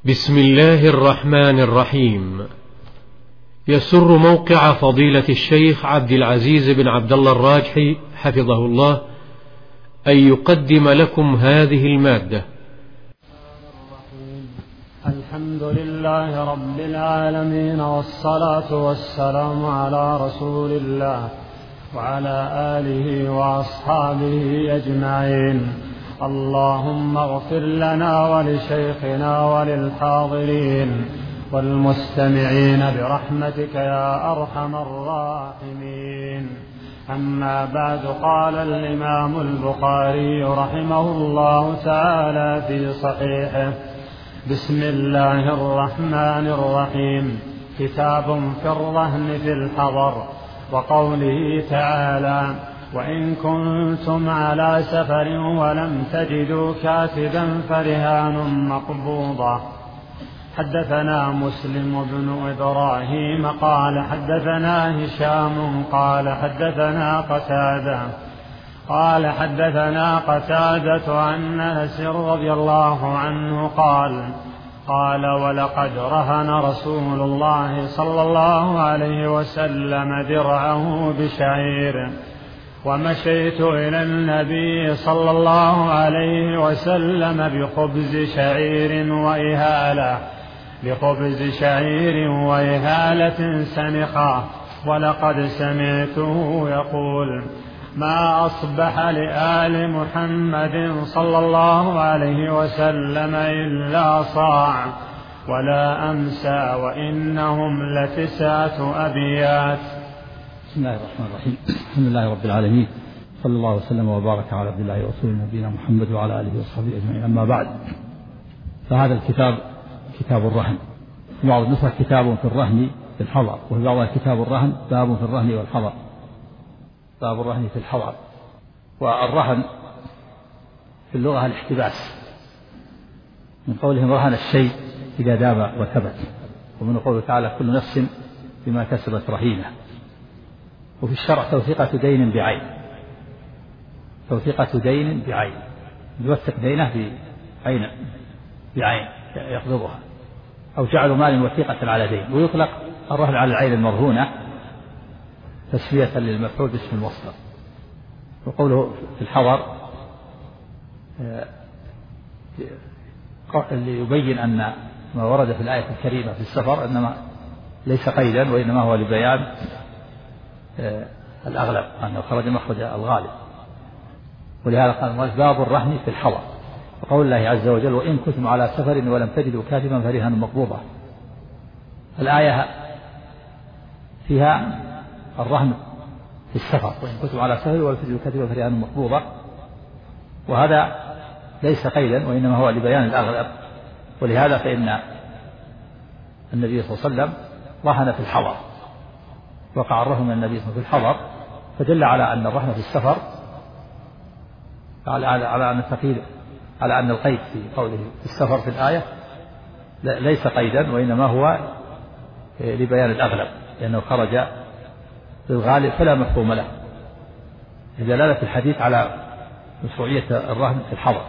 بسم الله الرحمن الرحيم. يسر موقع فضيلة الشيخ عبد العزيز بن عبد الله الراجحي حفظه الله أن يقدم لكم هذه المادة. الحمد لله رب العالمين، والصلاة والسلام على رسول الله وعلى آله وأصحابه أجمعين. اللهم اغفر لنا ولشيخنا وللحاضرين والمستمعين برحمتك يا أرحم الراحمين. أما بعد، قال الإمام البخاري رحمه الله تعالى في صحيحه: بسم الله الرحمن الرحيم. كتاب في الرهن في الحضر. وقوله تعالى: وإن كنتم على سفر ولم تجدوا كاتبا فرهان مقبوضة. حدثنا مسلم بن إبراهيم قال حدثنا هشام قال حدثنا قتادة عن أنس رضي الله عنه قال ولقد رهن رسول الله صلى الله عليه وسلم درعه بشعير، ومشيت إلى النبي صلى الله عليه وسلم بخبز شعير وإهالة سنخة، ولقد سمعته يقول: ما أصبح لآل محمد صلى الله عليه وسلم إلا صاع، ولا أمسى، وإنهم ل9 أبيات. بسم الله الرحمن الرحيم. الحمد لله رب العالمين، صلى الله وسلم وبارك على عبد الله ورسوله نبينا محمد وعلى آله وصحبه أجمعين. أما بعد، فهذا الكتاب كتاب الرهن، بعض النسخ كتاب في الرهن في الحضر، وفي بعضها كتاب الرهن باب في الرهن والحضر، باب الرهن في الحضر. والرهن في اللغة الاحتباس، من قولهم رهن الشيء إذا دام وثبت، ومن قوله تعالى: كل نفس بما كسبت رهينة. وفي الشرع توثيقة دين بعين، يوثق دينه بعين يقبضها، أو جعل مال وثيقة على دين. ويطلق الرهن على العين المرهونة تسوية للمفعول باسم المصدر. وقوله في الحضر ليبين أن ما ورد في الآية الكريمة في السفر إنما ليس قيدا، وإنما هو لبيان الأغلب، أنه خرج مخرج الغالب. ولهذا قال باب الرهن في الحضر. وقول الله عز وجل: وإن كنتم على سفر ولم تجدوا كاتبا فرهان مقبوضة. الآية فيها الرهن في السفر: وإن كنتم على سفر ولم تجدوا كاتبا فرهان مقبوضة، وهذا ليس قيدا، وإنما هو لبيان الأغلب. ولهذا فإن النبي صلى الله عليه وسلم رهن في الحضر، وقع الرهن من النبي صلى الله عليه وسلم في الحضر، فدل على أن الرهن في السفر على أن القيد في قوله في السفر في الآية ليس قيدا، وإنما هو لبيان الأغلب، لأنه خرج للغالب فلا مفهوم له، دلالة الحديث على مشروعية الرهن في الحضر.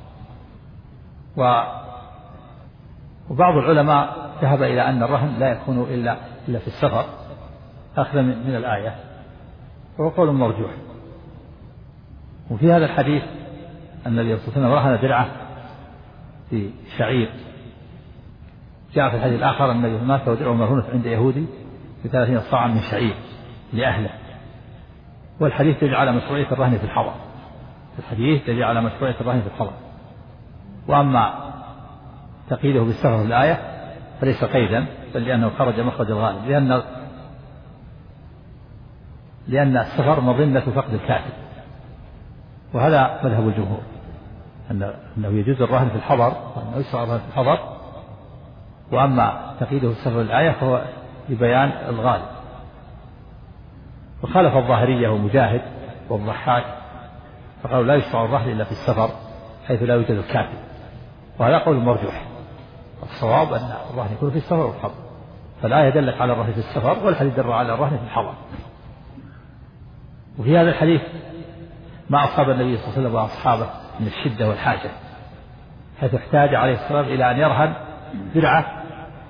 وبعض العلماء ذهب إلى أن الرهن لا يكون إلا في السفر أخذا من الآية، وهو قول مرجوح. وفي هذا الحديث أن النبي صلى الله عليه وسلم رهن درعه في شعير. جاء في الحديث الآخر أن النبي مات ودرعه مرهونة عند يهودي ب30 صاعا من شعير لأهله. والحديث يدل على مشروعية الرهن في الحضر. وأما تقييده بالسفر في الآية فليس قيدا، بل لأنه خرج مخرج الغالب، لأن السفر مظنة فقد الكاتب. وهذا مذهب الجمهور، أنه يجوز الرهن في الحضر، وأنه يشرع الرهن في الحضر. وأما تقييده بالسفر في الآية فهو لبيان الغالب. وخالف الظاهرية ومجاهد والضحاك، فقالوا لا يشرع الرهن إلا في السفر حيث لا يوجد الكاتب، وهذا قول مرجوح. الصواب أن الرهن يكون في السفر والحضر، فالآية دلت على الرهن في السفر، والحديث دل على الرهن في الحضر. وفي هذا الحديث ما أصاب النبي صلى الله عليه وسلم وأصحابه من الشدة والحاجة، حيث احتاج عليه الصلاة والسلام إلى أن يرهن درعة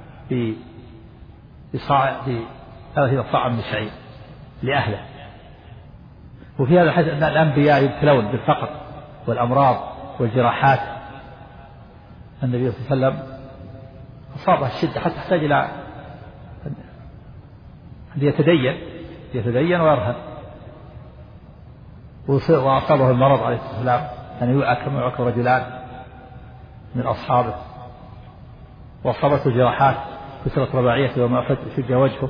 بصاع 30 صاع من شعير لأهله. وفي هذا الحديث أن الأنبياء يبتلون بالفقر والأمراض والجراحات. النبي صلى الله عليه وسلم أصابه الشدة حتى تحتاج إلى أن يتدين ويرهب، وأصابه المرض عليه الصلاة والسلام أن يعك رجلان من أصحابه، وأصابته جراحات كسرت رباعيته وما شج وجهه.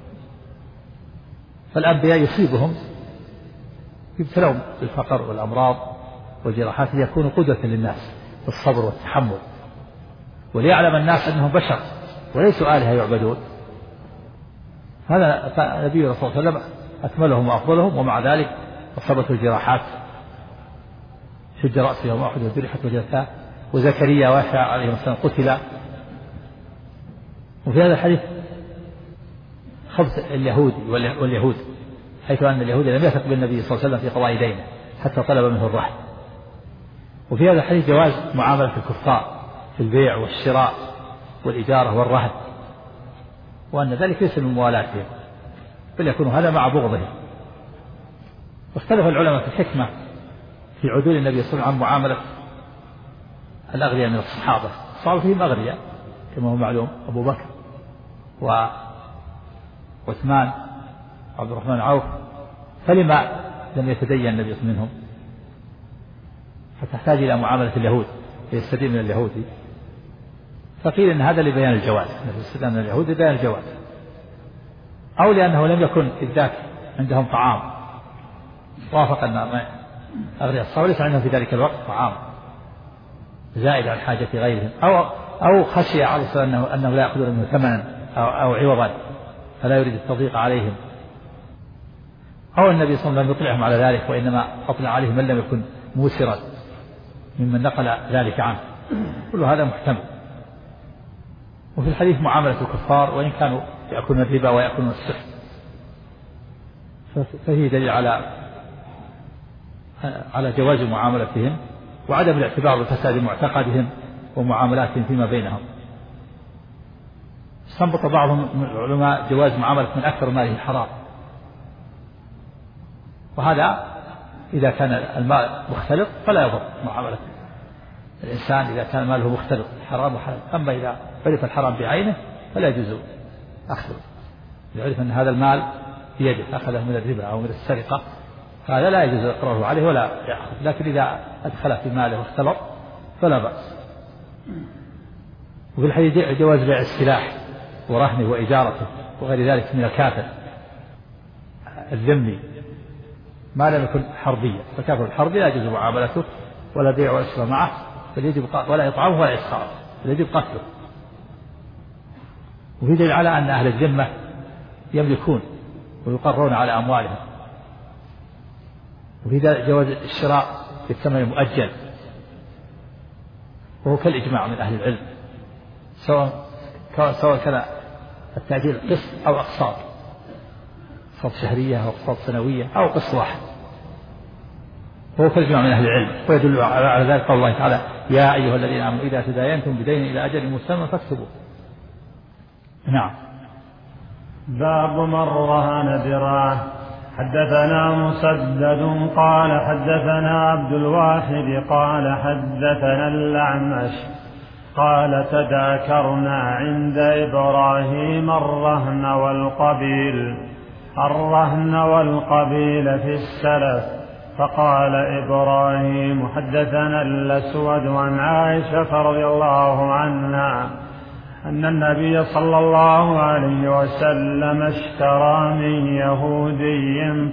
فالأنبياء يصيبهم يبتلون بالفقر والأمراض والجراحات ليكونوا قدوة للناس بالصبر والتحمل، وليعلم الناس أنهم بشر وليسوا آلهة يعبدون. هذا النبي صلى الله عليه وسلم أكملهم وأفضلهم، ومع ذلك أصابته الجراحات، شج رأسه وما أخذ وجرحت وجهته. وزكريا ويحيى عليه السلام قتل. وفي هذا الحديث خبث اليهود واليهود، حيث أن اليهود لم يثق بالنبي صلى الله عليه وسلم في قضاء دينه حتى طلب منه الرهن. وفي هذا الحديث جواز معاملة الكفار في البيع والشراء والإجارة والرهن، وأن ذلك ليس من موالاتهم بل يكون هذا مع بغضهم. واختلف العلماء في الحكمة في عدول النبي صلى الله عليه وسلم عن معاملة الأغنياء من الصحابة. الصحابة فيهم أغنياء كما هو معلوم، أبو بكر وعثمان وعبد الرحمن عوف، فلما لم يتدين النبي صلى الله عليه وسلم منهم فتحتاج إلى معاملة اليهود ليستدين من اليهودي؟ فقيل إن هذا لبيان الجواز، النبي استدان من اليهود لبيان الجواز، أو لأنه لم يكن إذ ذاك عندهم طعام، وافق أن أغنياء الصحابة ليس عندهم في ذلك الوقت طعام زائد عن حاجة غيرهم، أو خشي عليه الصلاة أنه لا يأخذون منه ثمنا أو عوضا فلا يريد التضييق عليهم، أو النبي صلى الله عليه وسلم لم يطلعهم على ذلك، وإنما أطلع عليهم من لم يكن موسرا ممن نقل ذلك عنه. كل هذا محتمل. وفي الحديث معاملة الكفار وإن كانوا يأكلون الربا ويأكلون السحت، فهي دليل على جواز معاملتهم وعدم الاعتبار بفساد معتقدهم ومعاملاتهم فيما بينهم. استنبط بعضهم من العلماء جواز معاملة من أكثر ماله حرام، وهذا إذا كان المال مختلط فلا يضر معاملة الإنسان إذا كان ماله مختلط حرام وحلال. أما إذا عرف الحرام بعينه فلا يجوز أخذه، يعرف أن هذا المال بيده أخذه من الربا أو من السرقة فهذا لا يجوز إقراره عليه ولا يأخذ، لكن إذا أدخل في ماله واختلط فلا بأس. وفي الحديث جواز بيع السلاح ورهنه وإجارته وغير ذلك من الكافر الذمي ما لم يكن حربيا، فالكافر الحربي لا يجوز معاملته ولا بيع ولا شراء معه، بل يجب ولا إطعامه ولا إسخاره، بل يجب قتله. وفي دليل على أن أهل الذمة يملكون ويقرون على أموالهم. وفي جواز الشراء بالثمن المؤجل، وهو كالإجماع من أهل العلم، سواء كان التأجيل قسط أو أقساط، أقساط شهرية أو أقساط سنوية أو قسط واحد، وهو كالإجماع من أهل العلم. ويدل على ذلك قول الله تعالى: يا أيها الذين آمنوا إذا تداينتم بدين إلى أجل مسمى فاكتبوه. نعم. باب من رهن ذراعه. حدثنا مسدد قال حدثنا عبد الواحد قال حدثنا الأعمش قال تذاكرنا عند إبراهيم الرهن والقبيل في السلف، فقال إبراهيم: حدثنا الأسود عن عائشة رضي الله عنها أن النبي صلى الله عليه وسلم اشترى من يهودي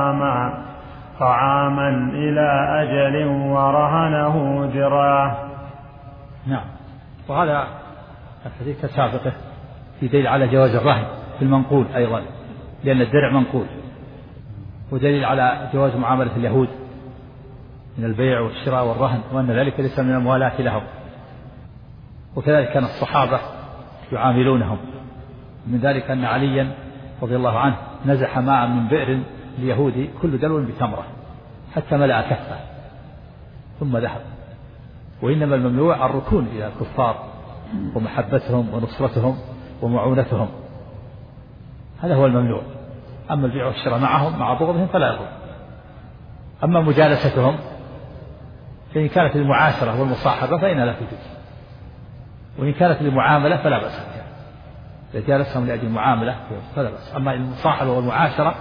طعاما إلى أجل ورهنه ذراعه. نعم. وهذا الحديث كسابقه في دليل على جواز الرهن في المنقول أيضا، لأن الدرع منقول، ودليل على جواز معاملة اليهود من البيع والشراء والرهن، وأن ذلك ليس من الموالاة لهم. وكذلك كان الصحابة يعاملونهم، من ذلك أن عليا رضي الله عنه نزح ماء من بئر اليهودي كل دلو بتمرة حتى ملأ كفه ثم ذهب. وإنما الممنوع الركون إلى الكفار ومحبتهم ونصرتهم ومعونتهم، هذا هو الممنوع. أما البيع والشراء معهم مع بغضهم فلا يضر. أما مجالستهم فإن كانت المعاشرة والمصاحبة فإنها لا تجوز، وإن كانت المعاملة فلا بأس بها، إذا جالسهم لأجل المعاملة فلا بأس. أما المصاحبة والمعاشرة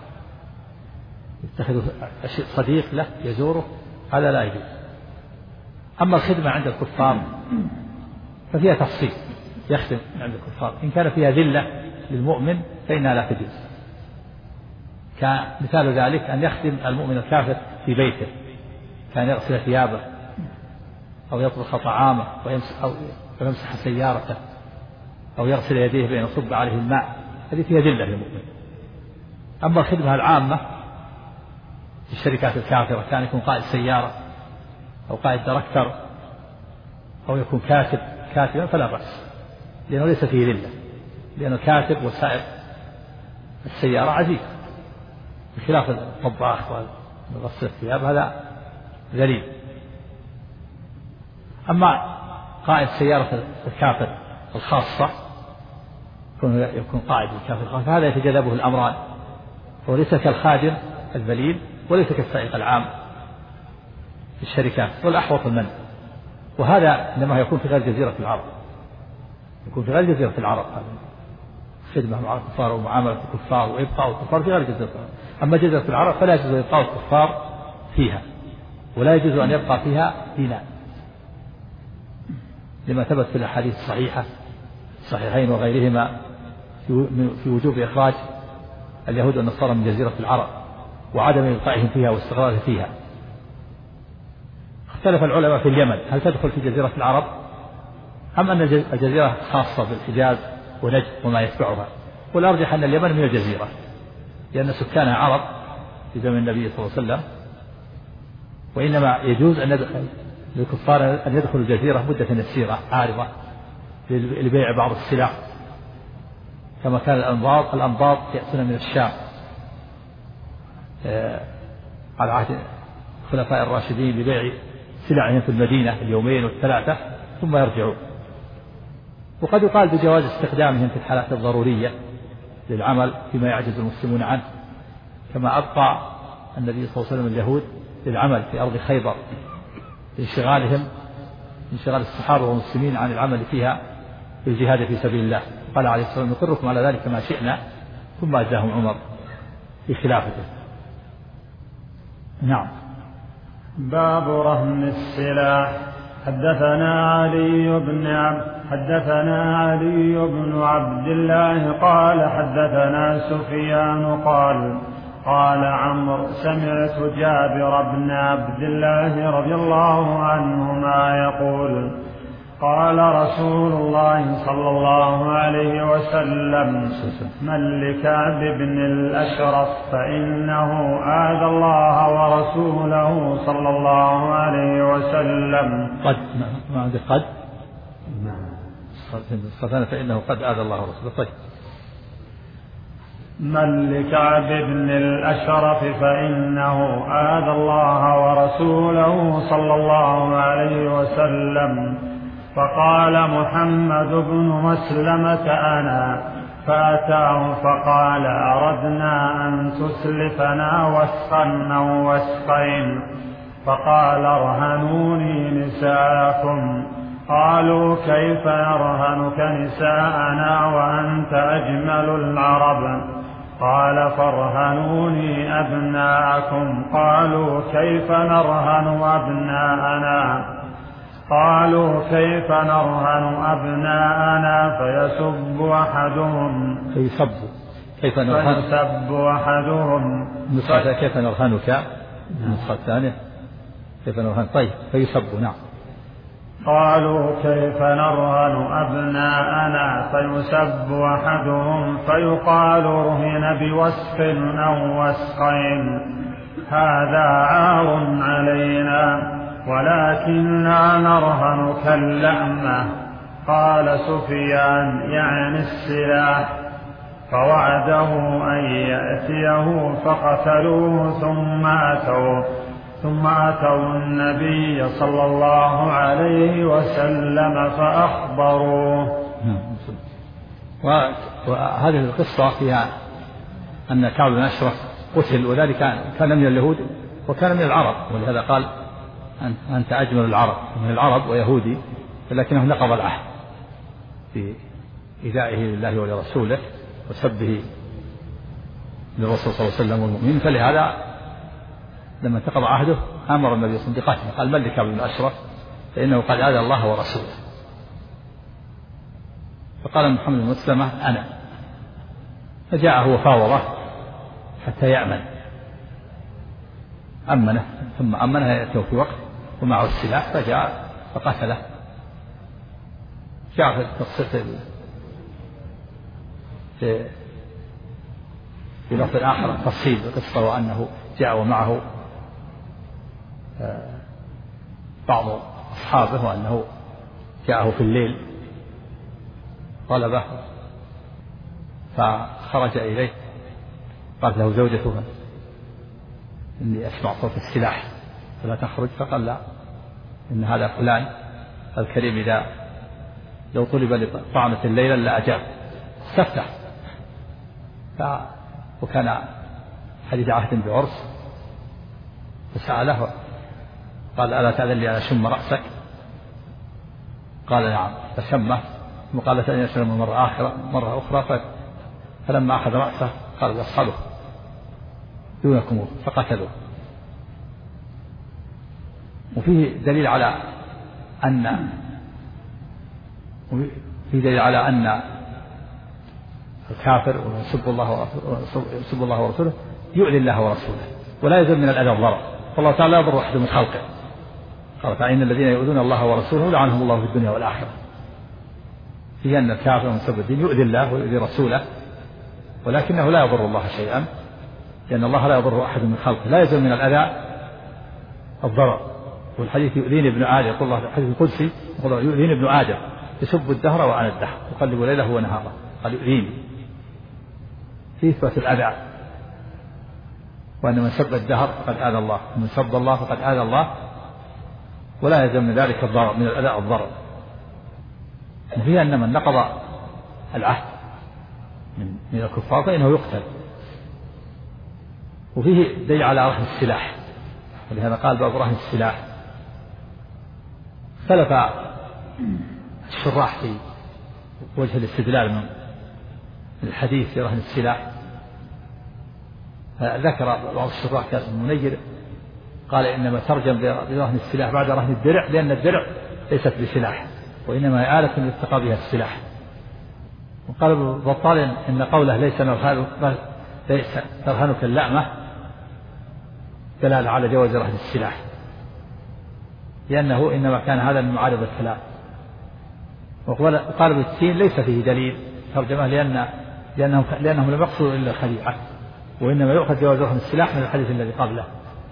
يتخذ صديق له يزوره هذا لا يجوز. أما الخدمة عند الكفار ففيها تفصيل، يخدم عند الكفار إن كان فيها ذلة للمؤمن فإنها لا تجوز. كمثال ذلك أن يخدم المؤمن الكافر في بيته، كان يغسل ثيابه أو يطبخ طعامه أو يمسح سيارته أو يغسل يديه بأن يصب عليه الماء، هذه فيها ذلة للمؤمن. أما الخدمة العامة في الشركات الكافرة، كان يكون قائد سيارة أو قائد دركتر أو يكون كاتبا فلا بأس، لأنه ليس فيه ذلة، لأن الكاتب وسائق السيارة عزيز، بخلاف الطباخ وغسل الثياب هذا ذليل. أما قائد سيارة الكافر الخاصة يكون قائد الكافر فهذا يتجنبه الأمران، هو ليس كالخادم الذليل وليس كالسائق العام في الشركات، والأحوط المنع. وهذا إنما يكون في غير جزيرة العرب، يكون في غير جزيرة العرب، خدمة مع الكفار ومعاملة الكفار وإبقاء الكفار في غير جزيرة العرب. أما جزيرة العرب فلا يجوز إبقاء الكفار فيها، ولا يجوز أن يبقى فيها دينار، لما ثبت في الأحاديث الصحيحة الصحيحين وغيرهما في وجوب إخراج اليهود والنصارى من جزيرة العرب وعدم إبقائهم فيها واستقرارهم فيها. اختلف العلماء في اليمن هل تدخل في جزيرة العرب أم أن الجزيرة خاصة بالحجاز ونجد وما يتبعها، والأرجح أن اليمن من الجزيرة، لأن سكانها عرب في زمن النبي صلى الله عليه وسلم، وإنما يجوز أن للكفار أن يدخلوا الجزيرة مدة يسيرة عارضة لبيع بعض السلع، كما كان الأنباط يأتون من الشام على عهد الخلفاء الراشدين لبيع سلعهم في المدينة اليومين والثلاثة ثم يرجعون. وقد يقال بجواز استخدامهم في الحالات الضرورية للعمل فيما يعجز المسلمون عنه، كما أبقى النبي صلى الله عليه وسلم اليهود للعمل في أرض خيبر لانشغال الصحابة والمسلمين عن العمل فيها في الجهاد في سبيل الله. قال عليه الصلاة والسلام نقركم على ذلك ما شئنا، ثم أجاهم عمر في خلافته. نعم. باب رهن السلاح. حدثنا علي بن عبد الله قال حدثنا سفيان قال عمرو سمعت جابر بن عبد الله رضي الله عنهما يقول قال رسول الله صلى الله عليه وسلم من لكعب بن الأشرف فإنه آذى الله ورسوله صلى الله عليه وسلم. فإنه قد آذى الله ورسوله. طيب. من لكعب بن الأشرف فإنه آذى الله ورسوله صلى الله عليه وسلم. فقال محمد بن مسلمة أنا، فأتاه فقال أردنا أن تسلفنا وسقا أو وسقين، فقال ارهنوني نساءكم. قالوا كيف نرهنك نساءنا وأنت أجمل العرب؟ قال فارهنوني أبناءكم. قالوا كيف نرهن أبناءنا؟ قالوا كيف نرهن أبناءنا؟ فيسب أحدهم كيف نرهنك النسخة الثانية كيف نرهن. طيب فيسب. نعم. قالوا كيف نرهن أبناءنا؟ فيسب أحدهم فيقال رهن بوسق أو وسقين، هذا عار علينا ولكننا نرهنك اللأمة. قال سفيان يعني السلاح، فوعده أن يأتيه فقتلوه ثم أتوا النبي صلى الله عليه وسلم فأخبروه. وهذه القصة فيها أن كعب بن أشرف قتل، وذلك كان من اليهود وكان من العرب، ولهذا قال أنت أجمل العرب، من العرب ويهودي، ولكنه نقض العهد في إيذائه لله ولرسوله وسبه للرسول صلى الله عليه وسلم والمؤمنين. فلهذا لما انتقض عهده أمر النبي صلى الله عليه وسلم بقتله، قال من لكعب بن أشرف فإنه قد آذى الله ورسوله. فقال محمد بن مسلمة أنا، فجاءه وفاوضه حتى يأمن، أمنه ثم أمنه يأتيه في وقت ومعه السلاح، فجاء فقتله. جاء في القصة في لفظ آخر تفصيل القصة، وأنه جاء ومعه بعض أصحابه، وأنه جاءه في الليل طلبه فخرج إليه، قالت له زوجته إني أسمع صوت السلاح فلا تخرج، فقال لا، إن هذا فلان الكريم إذا لو طلب لطعمة الليلة لأجاب، استفتح. وكان حديث عهد بعرس، فسأله قال ألا تأذن لي أن أشم رأسك؟ قال نعم، فشمه، ثم قال ثانية أشم مرة أخرى، فلما أخذ رأسه قال أصحابه دونكم، فقتلوه. وفيه دليل على أن الكافر ويسب الله ورسوله يؤذي الله ورسوله ولا يزال من الأذى الضرر، فالله تعالى لا يضر أحد من خلقه، قال تعالى إن الذين يؤذون الله ورسوله لعنهم الله في الدنيا والآخرة. فيه أن الكافر من سب الدين يؤذي الله ويؤذي رسوله، ولكنه لا يضر الله شيئا، لأن الله لا يضر أحد من خلقه، لا يزال من الأذى الضرر. والحديث يؤذيني ابن آدم، يقول الله في الحديث القدسي يقول يؤذيني ابن آدم يسب الدهر وأنا الدهر أقلب ليله ونهاره، قال يؤذيني، في إثبات الأذى، وأن من سب الدهر فقد آذى الله، ومن سب الله فقد آذى الله، ولا يلزم من ذلك الضرر، من الأذى الضرر. وفي أن من نقض العهد من الكفار فإنه يقتل. وفيه دليل على رهن السلاح، ولهذا قال باب رهن السلاح. اختلف الشراح في وجه الاستدلال من الحديث في رهن السلاح. ذكر بعض الشراح كالمنير قال إنما ترجم برهن السلاح بعد رهن الدرع، لأن الدرع ليست بسلاح وإنما هي آلة يتقى بها السلاح. وقال ابن بطال إن قوله ليس نرهنك اللأمة دلالة على جواز رهن السلاح، لأنه إنما كان هذا من معارض الكلام. وقال ابن التين ليس فيه دليل ترجمة، لأنهم لم يقصدوا إلا الخليعة، وإنما يؤخذ جواز رهن السلاح من الحديث الذي قبله.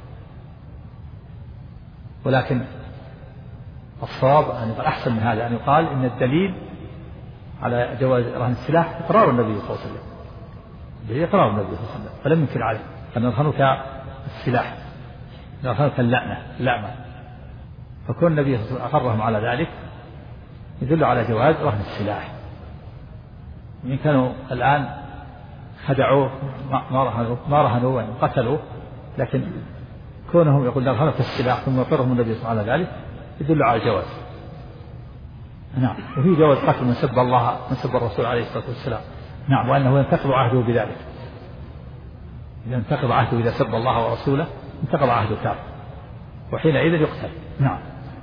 ولكن الصواب أن يقال أحسن من هذا، أن يقال إن الدليل على جواز رهن السلاح إقرار النبي صلى الله عليه وسلم، إقرار النبي صلى الله عليه وسلم، فلم ينكر عليه أن نرهنك السلاح، نرهنك اللأمة، فكون النبي صلى الله عليه وسلم أقرهم على ذلك يدل على جواز رهن السلاح. إن كانوا الآن خدعوه ما رهنوا وقتلوا، لكن كونهم يقول نرهنك السلاح ثم يقرهم النبي صلى الله عليه وسلم على ذلك يدل على الجواز. نعم. وفي جواز قتل من سب الله، من سب الرسول عليه الصلاة والسلام. نعم. وأنه ينتقض عهده بذلك، إذا انتقض عهده إذا سب الله ورسوله انتقض عهده كافر، وحينئذ يقتل. نعم.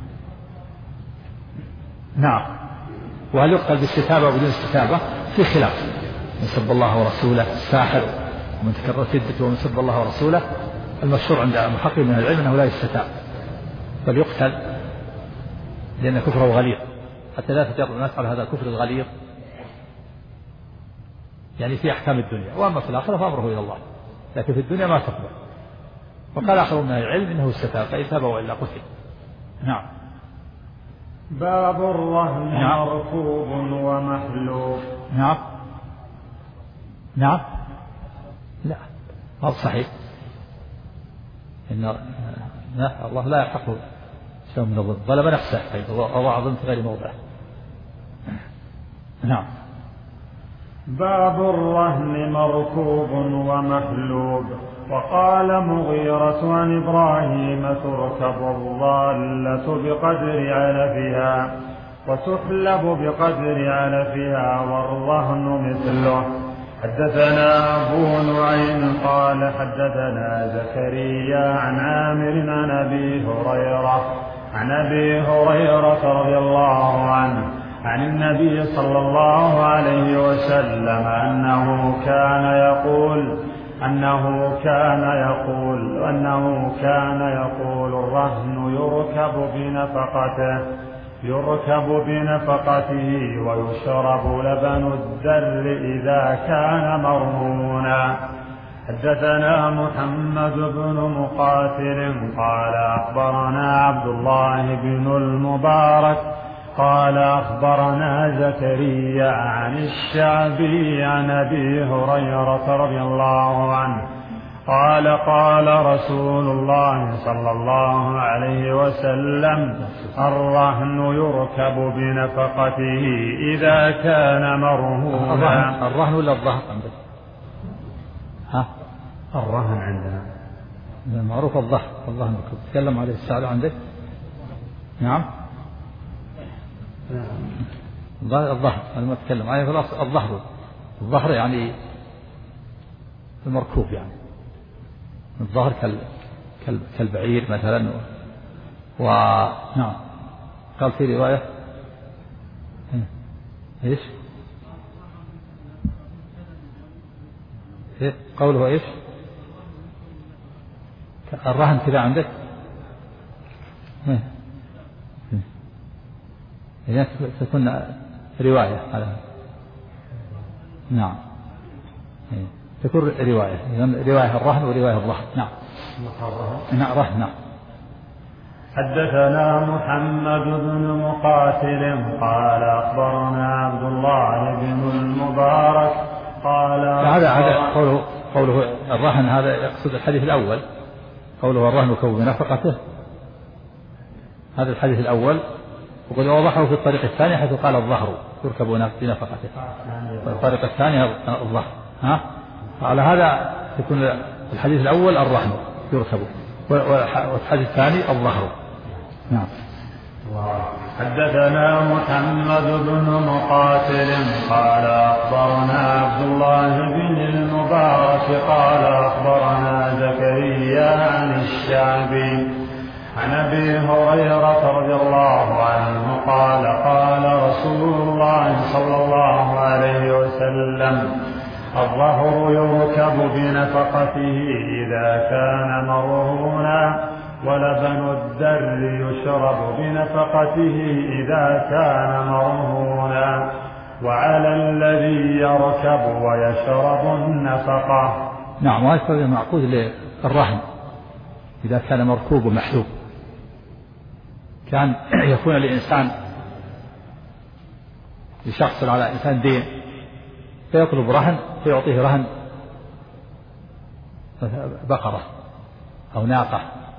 نعم. وهل يقتل باستتابة وبدون استتابة؟ في خلاف. من سب الله ورسوله الساحر، ومن تكررت ردته ومن سب الله ورسوله، المشهور عند المحقق من العلم أنه لا يستتاب بل يقتل، لأن كفره غليظ، حتى لا تجرؤ الناس على هذا الكفر الغليظ، يعني في أحكام الدنيا، وأما في الآخرة فأمره إلى الله، لكن في الدنيا ما تقبل. وقال آخر من العلم إنه استتاب، فإن تاب وإلا قتل. نعم. باب الرهن مركوب ومحلوب. نعم. لا هذا صحيح، إن الله لا يحقه شيء من الظلم، ظلم نفسه وضع ظلم في غير موضعه. نعم. باب الرهن مركوب ومحلوب. وقال مغيرة عن إبراهيم: تركب الضالة بقدر علفها وتحلب بقدر علفها والرهن مثله. حدثنا أبو نعيم قال حدثنا زكريا عن عامر عن أبي هريرة رضي الله عنه عن النبي صلى الله عليه وسلم أنه كان يقول الرهن يركب بنفقته ويشرب لبن الدر إذا كان مرهونا. حدثنا محمد بن مقاتل قال أخبرنا عبد الله بن المبارك قال أخبرنا زكريا عن الشعبي عن أبي هريرة رضي الله عنه قال رسول الله صلى الله عليه وسلم: الرهن يركب بنفقته إذا كان مرهونا. الرهن ولا الظهر عندك؟ الرهن عندنا معروف الظهر تتكلم عليه السعر عندك؟ نعم. الظهر أنا ما أتكلم عليه خلاص. الظهر يعني المركوب، يعني الظهر كالبعير مثلا. نعم. قال في رواية ايش؟ قوله ايش؟ الرهن كذا عندك؟ إذا تكون رواية على نعم تكون رواية الرهن ورواية الظهر. نعم. رهن. نعم. حدثنا محمد بن مقاتل قال أخبرنا عبد الله بن المبارك قال هذا قوله الرهن، هذا يقصد الحديث الأول. قوله الرهن يركب بنفقته، هذا الحديث الأول. وقد وضحه في الطريق الثاني حيث قال الظهر يركب بنفقته. الطريق الثاني الظهر. على هذا يكون الحديث الأول الرهن يركب، والحديث الثاني الظهر. نعم. حدثنا محمد بن مقاتل قال أخبرنا عبد الله بن المبارك قال أخبرنا زكريا عن الشعبي عن أبي هريرة رضي الله عنه قال رسول الله صلى الله عليه وسلم: الظهر يركب بنفقته إذا كان مرهونا، ولبن الدر يشرب بنفقته إذا كان مرهونا، وعلى الذي يركب ويشرب النفقة. نعم. وهذا معقود للرهن إذا كان مركوب ومحلوب. كان يكون الإنسان لشخص على إنسان دين فيطلب رهن فيعطيه رهن بقرة أو ناقة،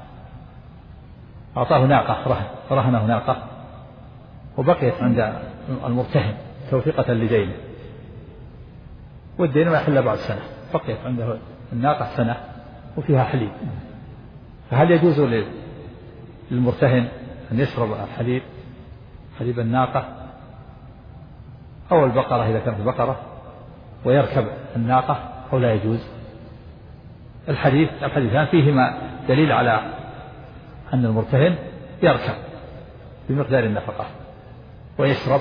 أعطاه ناقة رهنه ناقة وبقيت عند المرتهن توثيقة لدينه، والدين ما يحل بعد سنة، بقيت عنده الناقة سنة وفيها حليب. فهل يجوز للمرتهن أن يشرب حليب الناقة أو البقرة إذا كانت البقرة ويركب الناقة أو لا يجوز؟ الحديثان فيهما دليل على أن المرتهن يركب بمقدار النفقة ويشرب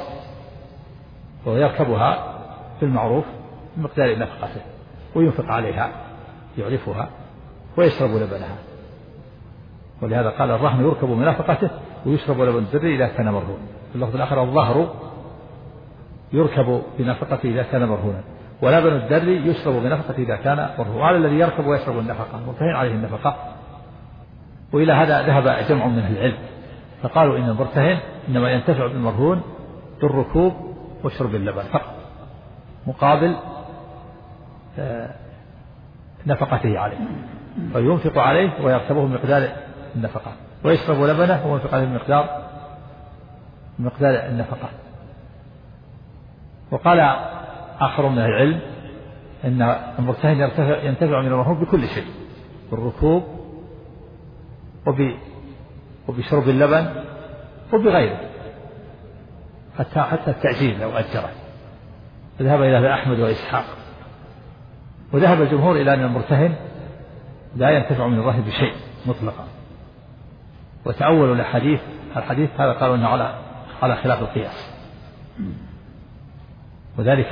ويركبها بالمعروف بمقدار نفقته وينفق عليها يعرفها ويشرب لبنها. ولهذا قال الرهن يركب من نفقته ويشرب لبن الدر إذا كان مرهون. في اللفظ الآخر الظهر يركب بنفقته إذا كان مرهونا، ولبن الدر يشرب بنفقته إذا كان مرهونا. وعلى الذي يركب ويشرب النفقة مرتهن عليه النفقة. وإلى هذا ذهب جمع من العلم فقالوا إن المرتهن إنما ينتفع بالمرهون بالركوب وشرب اللبن فقط مقابل نفقته عليه، فينفق عليه ويركبه بمقدار النفقة، ويشرب لبنه ومنفق عليه بمقدار النفقة. وقال آخر من العلم إن المرتهن ينتفع من المرهون بكل شيء، بالركوب وبشرب اللبن وبغيره، حتى التأجيل لو أجره. ذهب إلى أحمد وإسحاق، وذهب الجمهور إلى أن المرتهن لا ينتفع من الرهن بشيء مطلقا، وتأولوا الحديث هذا قالوا أنه على خلاف القياس، وذلك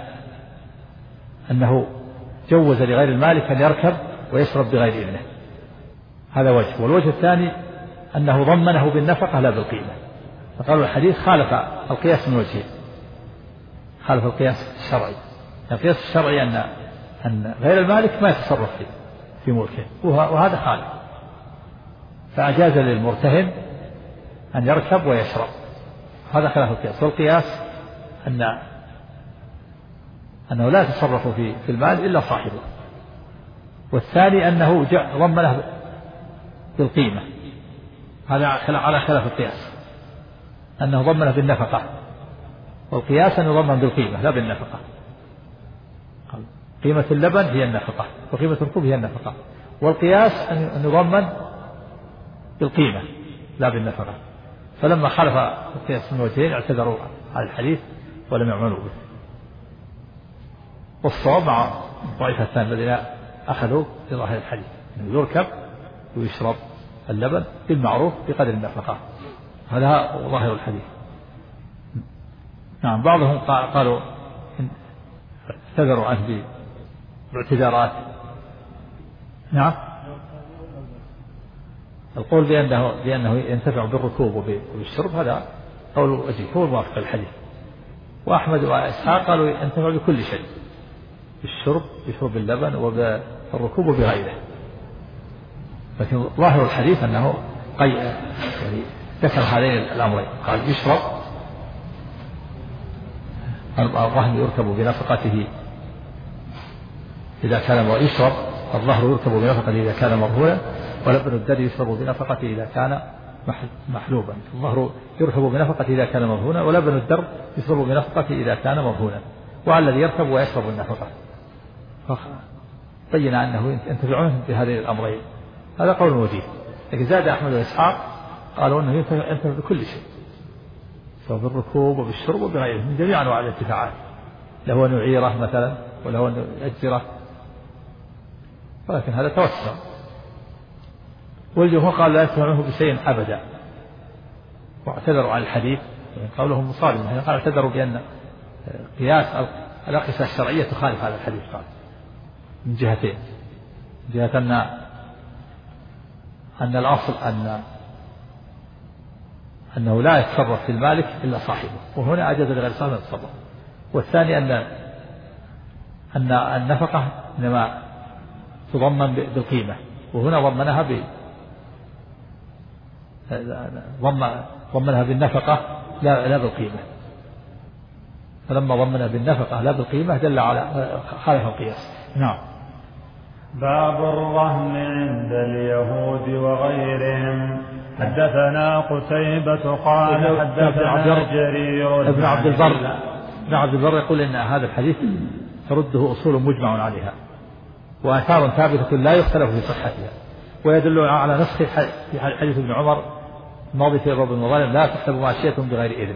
أنه جوز لغير المالك أن يركب ويشرب بغير إذنه، هذا وجه. والوجه الثاني أنه ضمنه بالنفقة لا بالقيمة، فقالوا الحديث خالف القياس من وجهين، خالف القياس الشرعي. القياس الشرعي أن غير المالك ما يتصرف في ملكه، وهذا خالف، فأجاز للمرتهن أن يركب ويشرب، هذا خلاف القياس. والقياس أنه لا يتصرف في المال إلا صاحبه. والثاني أنه ضمنه بالقيمة، هذا على خلاف القياس، أنه ضمنه بالنفقة، والقياس أنه ضمن بالقيمة لا بالنفقة. قيمة اللبن هي النفقة، وقيمة الركوب هي النفقة، والقياس أن يضمن بالقيمة لا بالنفقة. فلما خالف القياس من وجهين اعتذروا على الحديث ولم يعملوا به. والصواب مع الطائفة الثانية الذين أخذوا بظاهر الحديث أنه يركب ويشرب اللبن بالمعروف بقدر النفقة، هذا ظاهر الحديث. نعم، بعضهم قالوا اعتذروا عنه باعتذارات. نعم، القول بأنه ينتفع بالركوب وبالشرب هذا قول وجيه، هو الموافق للحديث. وأحمد وإسحاق قالوا ينتفع بكل شيء، بشرب اللبن وبالركوب وبغيره. لكن ظاهر الحديث أنه يعني ذكر هذين الأمرين، قال يشرب، الرهن يركب بنفقته إذا كان ويشرب، الظهر يركب بنفقته إذا كان مرهونا، ولبن الدر يشرب بنفقته إذا كان محلوبا. الظهر يركب بنفقته إذا كان مرهونا، ولبن الدر يشرب بنفقته إذا كان مرهونا، وعلى الذي يركب ويشرب النفقة. بين أنه ينتفعون بهذين الأمرين، هذا قول وجيه. لكن زاد أحمد وإسحاق قالوا أنه ينتفع بكل شيء، سواء بالركوب وبالشرب وبغيره من جميع أنواع الانتفاعات، له أن يعيره مثلا وله أن يأجره، ولكن هذا توسع. والجمهور قال لا ينتفع منه بشيء أبدا، واعتذروا عن الحديث قولهم مصادم، قال اعتذروا بأن قياس الأقيسة الشرعية تخالف هذا الحديث، قال من جهتين: جهة أن الأصل أنه لا يتصرف في المالك إلا صاحبه، وهنا أجاز لغير صاحبه التصرف. والثاني أن النفقة إنما تضمن بالقيمة، وهنا ضمنها بالنفقة لا بالقيمة، فلما ضمنها بالنفقة لا بالقيمة دل على خالف القياس. نعم. باب الرهن عند اليهود وغيرهم. حدثنا قتيبة قال حدثنا جرير. ابن عبد البر يقول إن هذا الحديث ترده أصول مجمع عليها، وآثار ثابتة لا يختلف في صحتها، ويدل على نسخ في حديث ابن عمر الماضي في الرب المظالم: لا تحسب ماشية بغير إذنه.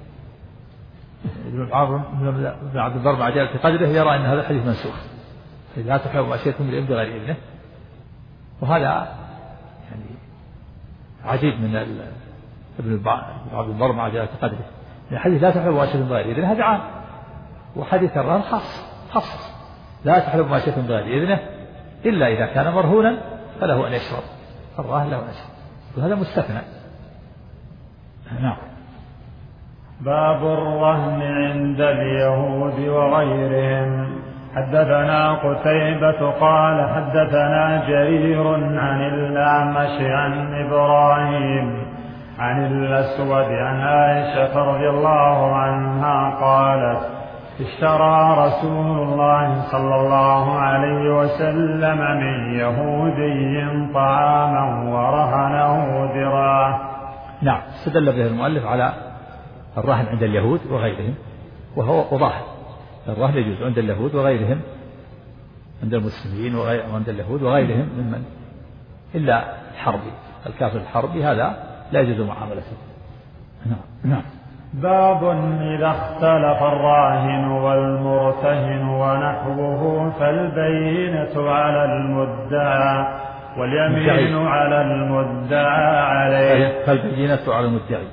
ابن عبد البر مع جلالة قدره يرى أن هذا الحديث منسوخ، لا تحسب ماشية بغير إذنه، وهذا يعني عجيب من ابن عبد البر مع جلالة قدره. الحديث لا تحسب ماشية بغير إذنه هذا عام، وحديث الرهن خاص، لا تحسب ماشية بغير إذنه إلا إذا كان مرهونا فله أن يشرب، الرهن له أن يشرب، وهذا مستثنى. نعم. باب الرهن عند اليهود وغيرهم. حدثنا قتيبة قال حدثنا جرير عن الأعمش عن إبراهيم عن الأسود عن عائشة رضي الله عنها قالت: اشترى رسول الله صلى الله عليه وسلم من يهودي طعاما ورهنه ذراع. نعم. استدل به المؤلف على الرهن عند اليهود وغيرهم، وهو ظاهر. الرهن يجوز عند اليهود وغيرهم، عند المسلمين وعند اليهود وغيرهم ممن، إلا الحربي، الكافر الحربي هذا لا يجوز معاملته. نعم. باب إذا اختلف الراهن والمرتهن ونحوه فالبينة على المدعى واليمين على المدعى عليه. فالبينة على المدعي.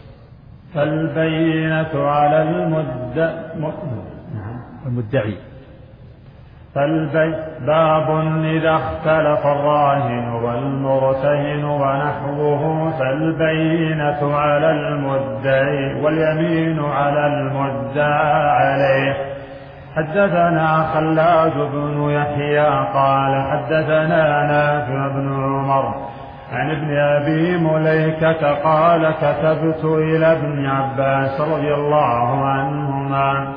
فالبينة على المدعي. باب إذا اختلف الراهن والمرتهن ونحوه فالبينة على المدعي واليمين على المدعى عليه. حدثنا خلاد بن يحيى قال حدثنا نافع بن عمر عن ابن أبي مليكة قال كتبت إلى ابن عباس رضي الله عنهما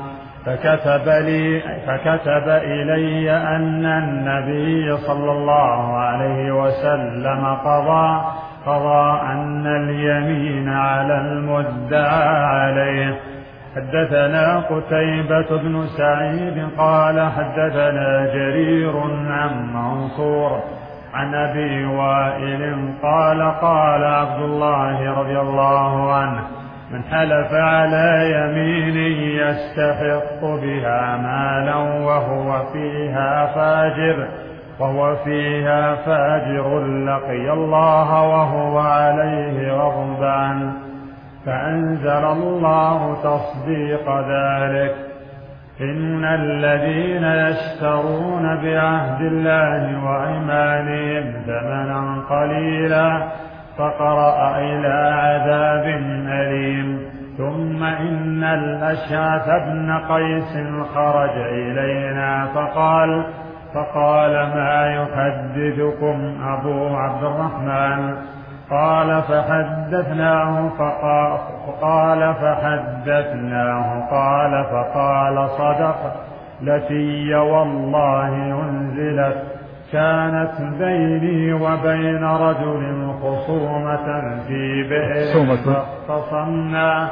فكتب إلي أن النبي صلى الله عليه وسلم قضى أن اليمين على المدعى عليه. حدثنا قتيبة بن سعيد قال حدثنا جرير عن منصور عن أبي وائل قال قال عبد الله رضي الله عنه من حلف على يمين يستحق بها مالا وهو فيها فاجر لقي الله وهو عليه غضبان فأنزل الله تصديق ذلك إن الذين يشترون بعهد الله وأيمانهم ثمنا قليلا فقرأ إلى عذاب أليم. ثم إن الأشعث بن قيس خرج إلينا فقال ما يحدثكم أبو عبد الرحمن؟ قال فحدثناه فقال صدق التي والله أنزلت كانت بيني وبين رجل خصومة في بئر فاختصمنا.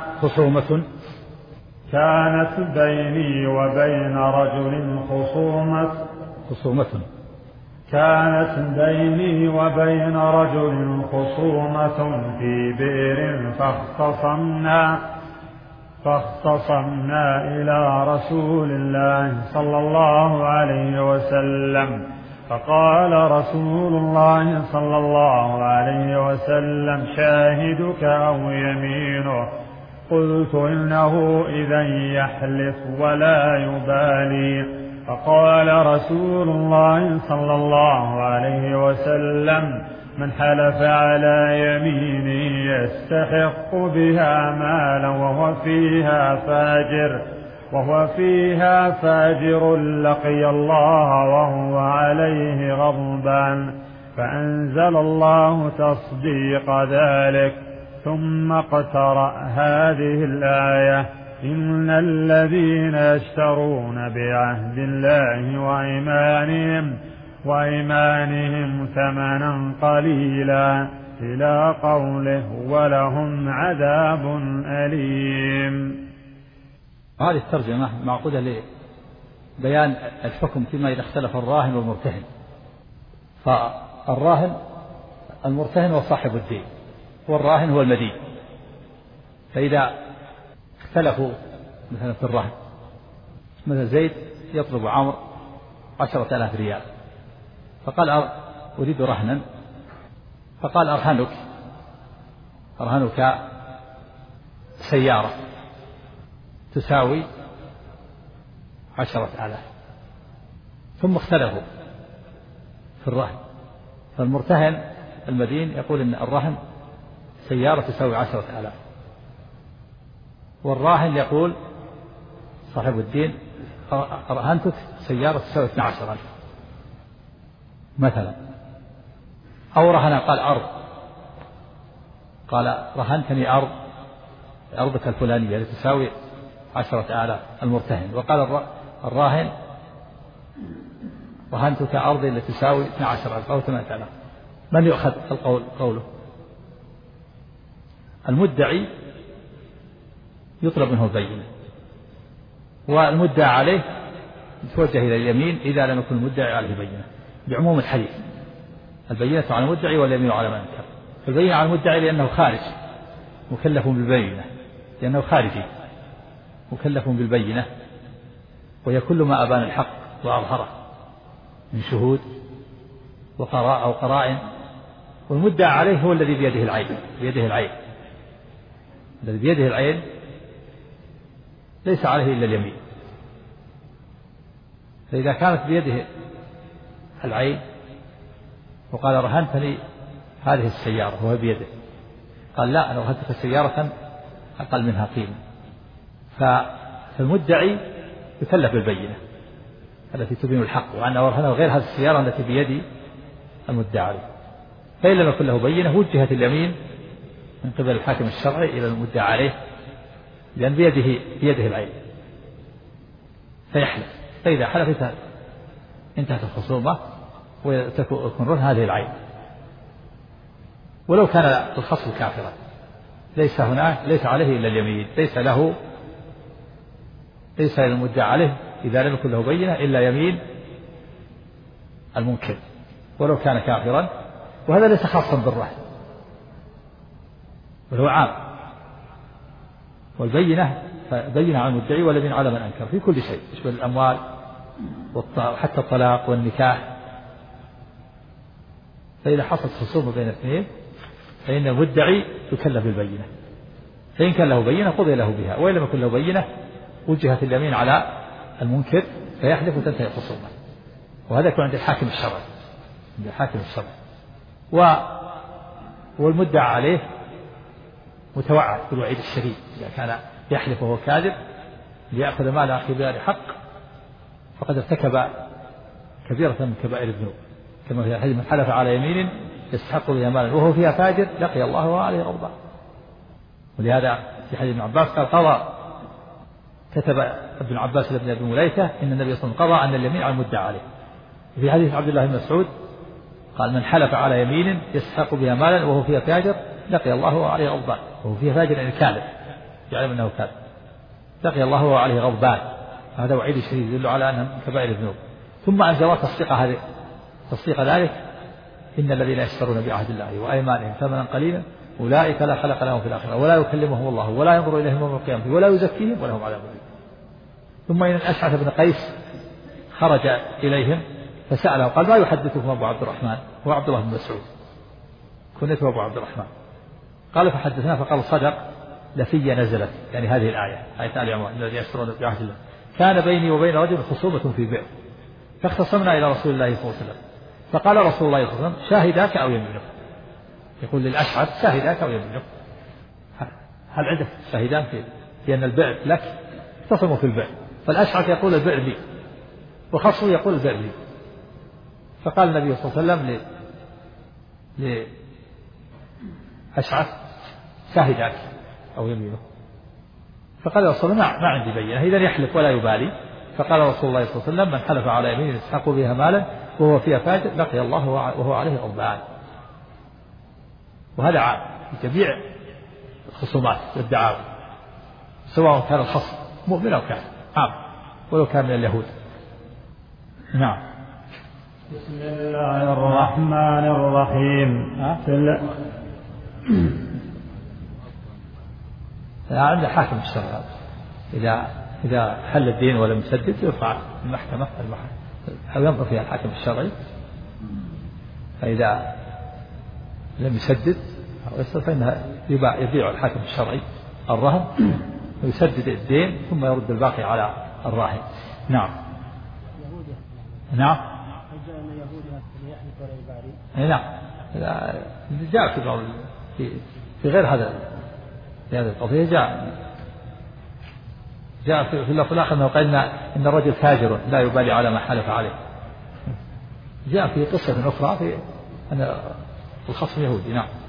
كانت بيني وبين رجل خصومة في بئر فاختصمنا إلى رسول الله صلى الله عليه وسلم فقال رسول الله صلى الله عليه وسلم شاهدك أو يمينه؟ قلت إنه إذا يحلف ولا يبالي. فقال رسول الله صلى الله عليه وسلم من حلف على يمين يستحق بها مالا وهو فيها فاجر لقي الله وهو عليه غضبان فأنزل الله تصديق ذلك. ثم اقترأ هذه الآية إن الذين يشترون بعهد الله وأيمانهم ثمنا قليلا إلى قوله ولهم عذاب أليم. هذه الترجمة معقودة لبيان الحكم فيما إذا اختلف الراهن والمرتهن. المرتهن هو صاحب الدين والراهن هو المدين. فإذا اختلفوا مثلا في الرهن، مثلا زيد يطلب عمرو 10,000 ريال، فقال أريد رهنا، فقال أرهنك سيارة تساوي 10,000. ثم اختلفوا في الرهن، فالمرتهن المدين يقول إن الرهن سيارة تساوي 10,000، والراهن يقول صاحب الدين رهنتك سيارة تساوي 12,000 مثلا. أو رهن قال أرض، قال رهنتني أرضك الفلانية تساوي 10,000 المرتهن. وقال الراهن رهنتك أرضي التي تساوي 12,000 أو 8,000. من يؤخذ قوله؟ المدعي يطلب منه البينة، والمدعى عليه يتوجه إلى اليمين إذا لم يكن المدعي عليه بينة، بعموم الحديث: البينة على المدعي واليمين على من أنكر. البينة على المدعي لأنه خارج مكلف بالبينة، لأنه خارجي مكلف بالبينة، وهي كل ما أبان الحق وأظهره من شهود وقراء أو قرائن. والمدعى عليه هو الذي بيده العين. الذي بيده العين ليس عليه إلا اليمين. فإذا كانت بيده العين وقال رهنتني هذه السيارة وهو بيده، قال لا، أنا رهنتك سيارة أقل منها قيمة، فالمدعي يكلف بالبينة التي تبين الحق وأن رهنه غير هذه السيارة التي بيد المدعى عليه. فإن لم يكن له بينة وجهت اليمين من قبل الحاكم الشرعي إلى المدعى عليه، لأن بيده العين، فيحلف. فإذا حلف انتهت الخصومة وتكون رهن هذه العين. ولو كان الخصم كافرا ليس عليه إلا اليمين، ليس للمدعى عليه إذا لم يكن له بينة إلا يمين المنكر ولو كان كافرا. وهذا ليس خاصا بالرهن بل هو عام. والبينة بينة على المدعي واليمين على من أنكر في كل شيء، يشمل الأموال وحتى الطلاق والنكاح. فإذا حصلت خصومة بين اثنين فإن المدعي يكلف بالبينة، فإن كان له بينة قضي له بها، وإن لم يكن له بينة وجهت اليمين على المنكر فيحلف وتنتهي الخصومة. وهذا يكون عند الحاكم الشرعي. والمدعى عليه متوعد بالوعيد الشديد إذا كان يحلف وهو كاذب ليأخذ مال أخيه بغير حق فقد ارتكب كبيرة من كبائر الذنوب، كما في الحديث: من حلف على يمين يستحق بها مالا وهو فيها فاجر لقي الله وعليه غضبان. ولهذا في حديث ابن عباس قال كتب ابن عباس لابن أبي مليكة إن النبي صلى الله عليه وسلم قضى أن اليمين على المدعى عليه. وفي حديث عبد الله بن مسعود قال: من حلف على يمين يستحق بها مالا وهو فيها فاجر لقي الله وعليه غضبان. وهو فيها فاجر يعني كاذب، يعلم أنه كاذب، لقي الله وعليه غضبان. هذا وعيد شديد يدل على أنه من كبائر الذنوب. ثم أنزل تصديق ذلك: إن الذين يشترون بعهد الله وأيمانهم ثمنا قليلا أولئك لا خلق لهم في الآخرة ولا يكلمهم الله ولا ينظر إليهم يوم القيامة ولا يزكيهم ولهم عذاب أليم. ثم إن الأشعث بن قيس خرج إليهم فسأله قال: ما يحدثكم أبو عبد الرحمن؟ هو عبد الله بن مسعود كنيته أبو عبد الرحمن. قال: فحدثنا فقال: صدق، لفي نزلت، يعني هذه الآية، آية آل عمران: الذين يشترون بعهد الله. كان بيني وبين رجل خصومة في بئر فاختصمنا إلى رسول الله صلى الله عليه وسلم فقال رسول الله صلى الله عليه وسلم: شاهداك أو يمينك. يقول للأشعث: شاهداك أو يمينك. هل عندك شاهدان في أن البئر لك؟ اختصموا في البئر، فالأشعث يقول البئر لي وخصمه يقول البئر لي. فقال النبي صلى الله عليه وسلم لأشعث: شاهداك أو يمينك. فقال رسول الله: ما عندي بينة، إذن يحلف ولا يبالي. فقال رسول الله صلى الله عليه وسلم: من حلف على يمين يستحق بها مالا وهو فيها فاجر لقي الله وهو عليه غضبان. وهذا عام في جميع الخصومات والدعاوى سواء كان الخصم مؤمن أو كافر، عام ولو كان من اليهود. نعم. بسم الله الرحمن الرحيم. عند حاكم الشرع إذا حل الدين ولم يسدد يرفع المحكمة أو ينظر فيها الحاكم الشرعي، فإذا لم يسدد فإنها يبيع الحاكم الشرعي الرهن ويسدد الدين ثم يرد الباقي على الراهن. نعم. نعم. نعم. جاء في غير هذا في هذه القضية جاء في اللفظ الآخر أنه قال إن الرجل فاجر لا يبالي على ما حلف عليه. جاء في قصة أخرى في أن الخصم يهودي. نعم.